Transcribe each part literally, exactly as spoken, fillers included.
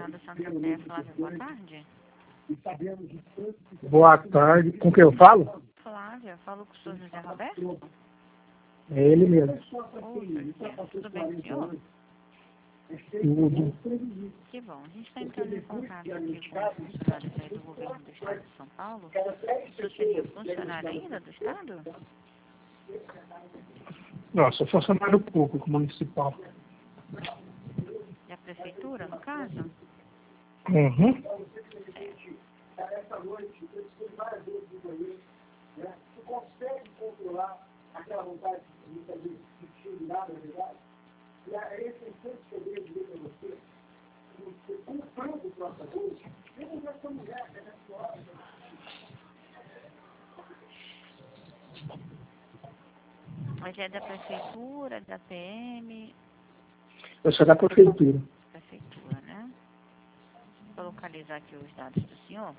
Fernanda Santa Fé. Flávia, boa tarde. Boa tarde. Com quem eu falo? Flávia, falo com o senhor José Roberto? É ele mesmo. Oi, José. Tudo bem com o senhor? Tudo. Que bom. A gente está entrando em contato aqui com os funcionários aí do governo do estado de São Paulo. O senhor seria funcionário ainda do estado? Não, sou funcionário público municipal. Da prefeitura, no caso? Uhum. Certo. Mas é da prefeitura, da P M? Eu sou da prefeitura. Prefeitura, né? Vou localizar aqui os dados do senhor.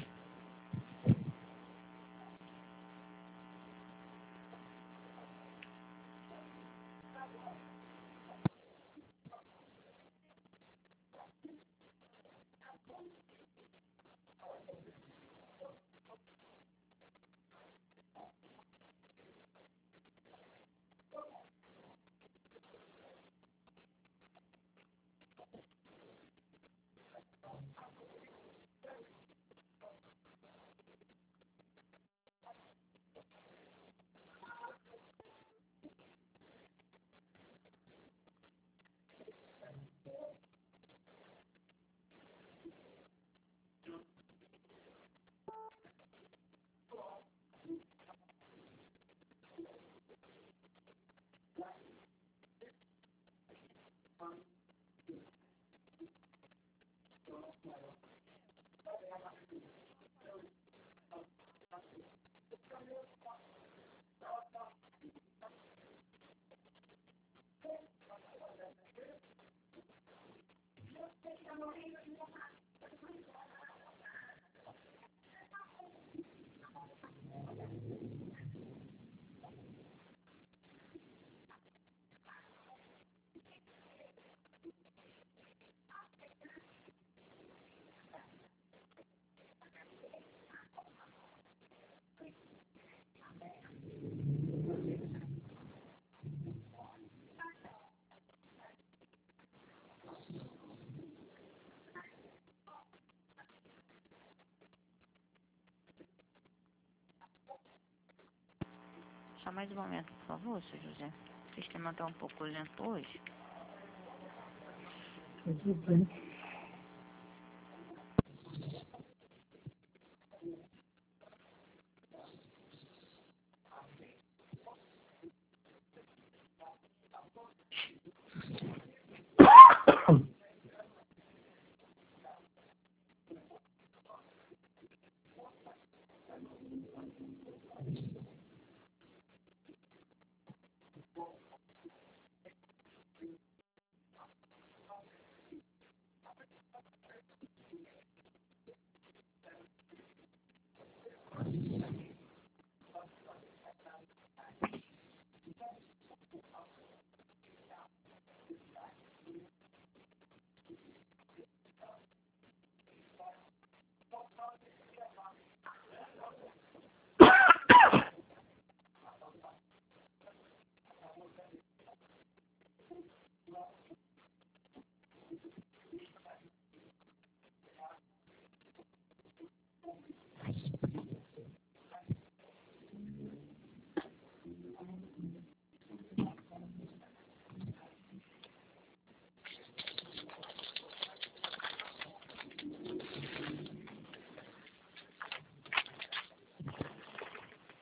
Só mais um momento, por favor, senhor José. O sistema está um pouco lento hoje. Tudo bem.